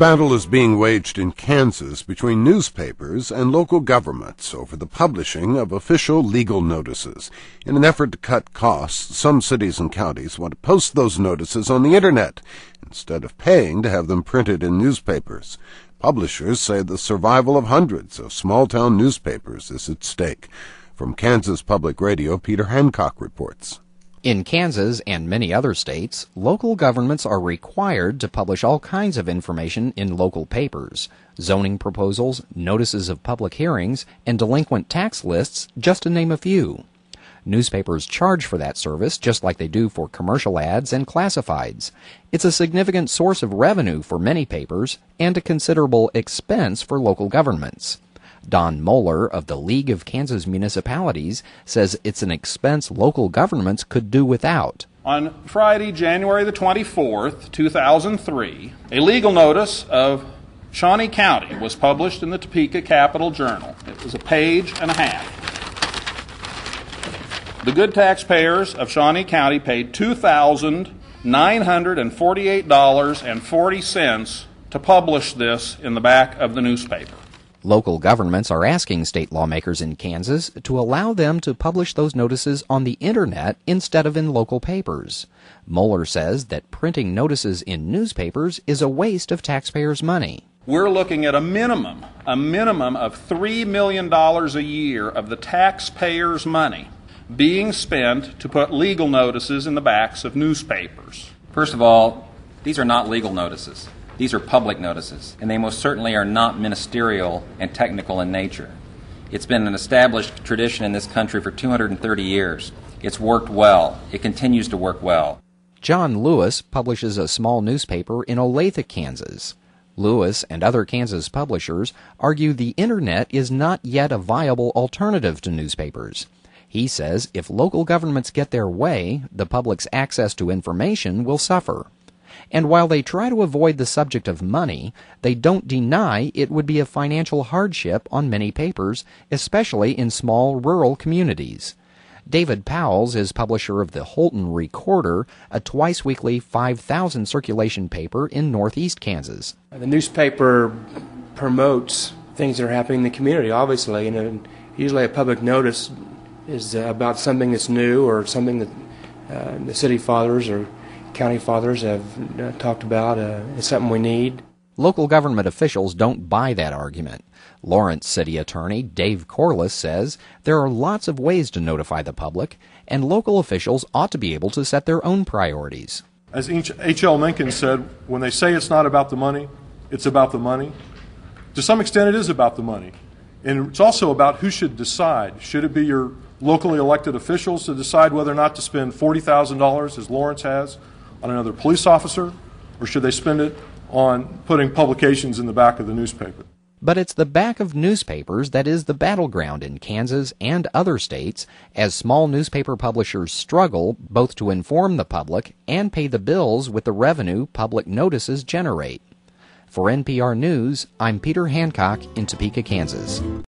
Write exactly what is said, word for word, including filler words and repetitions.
battle is being waged in Kansas between newspapers and local governments over the publishing of official legal notices. In an effort to cut costs, some cities and counties want to post those notices on the Internet instead of paying to have them printed in newspapers. Publishers say the survival of hundreds of small-town newspapers is at stake. From Kansas Public Radio, Peter Hancock reports. In Kansas and many other states, local governments are required to publish all kinds of information in local papers: zoning proposals, notices of public hearings, and delinquent tax lists, just to name a few. Newspapers charge for that service just like they do for commercial ads and classifieds. It's a significant source of revenue for many papers and a considerable expense for local governments. Don Moeller of the League of Kansas Municipalities says it's an expense local governments could do without. On Friday, January the twenty-fourth, two thousand three, a legal notice of Shawnee County was published in the Topeka Capital Journal. It was a page and a half. The good taxpayers of Shawnee County paid two thousand nine hundred forty-eight dollars and forty cents to publish this in the back of the newspaper. Local governments are asking state lawmakers in Kansas to allow them to publish those notices on the Internet instead of in local papers. Moeller says that printing notices in newspapers is a waste of taxpayers' money. We're looking at a minimum, a minimum of three million dollars a year of the taxpayers' money being spent to put legal notices in the backs of newspapers. First of all, these are not legal notices. These are public notices, and they most certainly are not ministerial and technical in nature. It's been an established tradition in this country for two hundred thirty years. It's worked well. It continues to work well. John Lewis publishes a small newspaper in Olathe, Kansas. Lewis and other Kansas publishers argue the Internet is not yet a viable alternative to newspapers. He says if local governments get their way, the public's access to information will suffer. And while they try to avoid the subject of money, they don't deny it would be a financial hardship on many papers, especially in small rural communities. David Powles is publisher of the Holton Recorder, a twice-weekly five thousand circulation paper in northeast Kansas. The newspaper promotes things that are happening in the community, obviously, and usually a public notice is about something that's new or something that uh, the city fathers or county fathers have uh, talked about. Uh, it's something we need. Local government officials don't buy that argument. Lawrence City Attorney Dave Corliss says there are lots of ways to notify the public, and local officials ought to be able to set their own priorities. As H L Mencken said, when they say it's not about the money, it's about the money. To some extent, it is about the money. And it's also about who should decide. Should it be your locally elected officials to decide whether or not to spend forty thousand dollars, as Lawrence has, on another police officer, or should they spend it on putting publications in the back of the newspaper? But it's the back of newspapers that is the battleground in Kansas and other states, as small newspaper publishers struggle both to inform the public and pay the bills with the revenue public notices generate. For N P R News, I'm Peter Hancock in Topeka, Kansas.